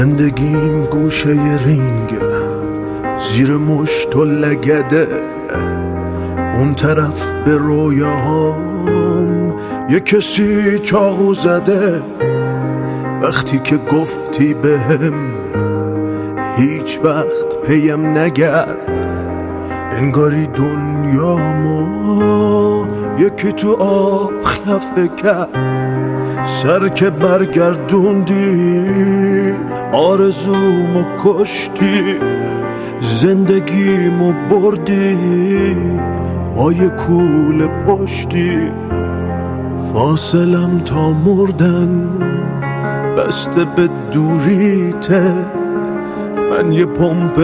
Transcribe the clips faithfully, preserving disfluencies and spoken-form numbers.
زندگیم گوشه رینگ، زیر مشت و لگده، اون طرف به رویاهام یه کسی چاقو زده. وقتی که گفتی بهم هیچ وقت پیم نگرد، انگاری دنیا ما یکی تو آب خفه کرد. سر که برگردوندی آرزومو کشتی، زندگیمو بردی با یه کوله پشتی. فاصلم تا مردن بسته به دوریته، من یه پمپ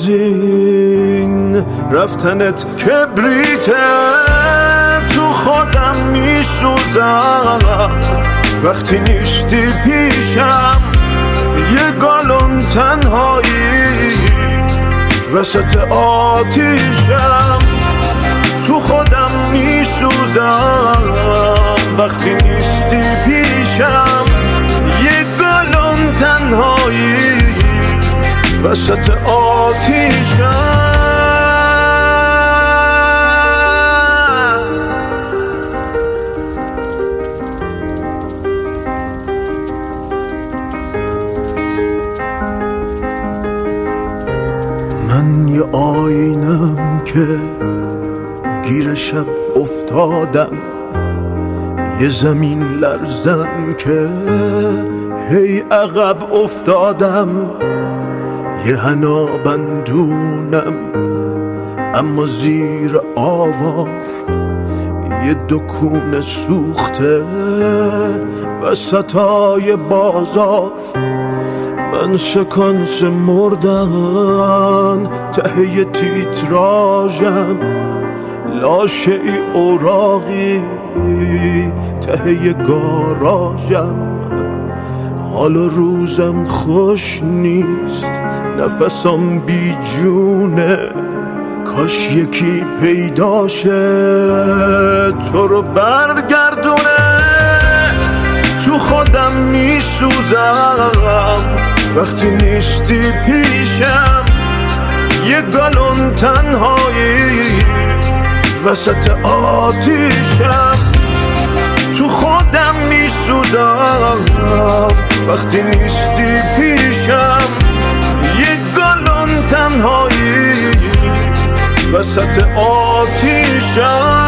بنزین رفتنت کبریته. تو خودم میسوزم وقتی نیستی پیشم، یه گالون تنهایی وسط آتیشم. تو خودم میسوزم وقتی نیستی پیشم، یه گالون تنهایی وسط آتیشم. من یه آینم که گیر شب افتادم، یه زمین لرزم که هی عقب افتادم. یه حنا بندونم اما زیر آوار، یه دکون سوخته وسطای بازار. من سکانس مردن ته تیتراژم، لاشه ای اوراقی ته گاراژم. حال و روزم خوش نیست، نفسم بی جونه، کاش یکی پیداشه تو رو برگردونه. تو خودم میسوزم وقتی نیستی پیشم، یه گالون تنهایی وسط آتیشم. تو خودم میسوزم وقتی نیستی پیشم، یه گالون تنهایی وسط آتیشم.